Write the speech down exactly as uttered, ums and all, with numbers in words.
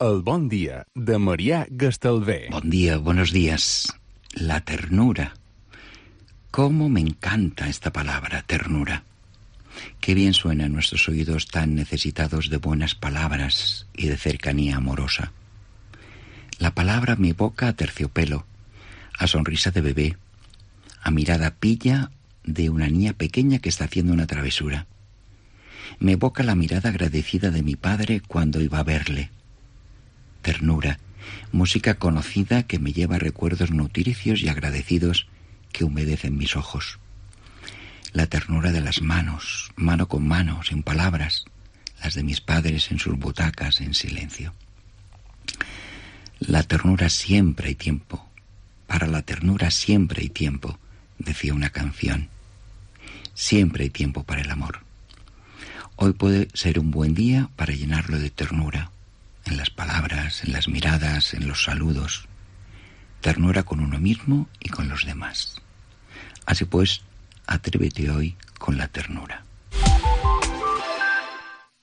El bon dia de Marià Gastalvé. Bon día, buenos días. La ternura. ¿Cómo me encanta esta palabra, ternura? Qué bien suena en nuestros oídos tan necesitados de buenas palabras y de cercanía amorosa. La palabra me evoca a terciopelo, a sonrisa de bebé, a mirada pilla de una niña pequeña que está haciendo una travesura. Me evoca la mirada agradecida de mi padre cuando iba a verle. Ternura, música conocida que me lleva a recuerdos nutricios y agradecidos que humedecen mis ojos. La ternura de las manos, mano con mano, sin palabras, las de mis padres en sus butacas en silencio. La ternura siempre hay tiempo, para la ternura siempre hay tiempo, decía una canción. Siempre hay tiempo para el amor. Hoy puede ser un buen día para llenarlo de ternura, en las palabras, en las miradas, en los saludos. Ternura con uno mismo y con los demás. Así pues, atrévete hoy con la ternura.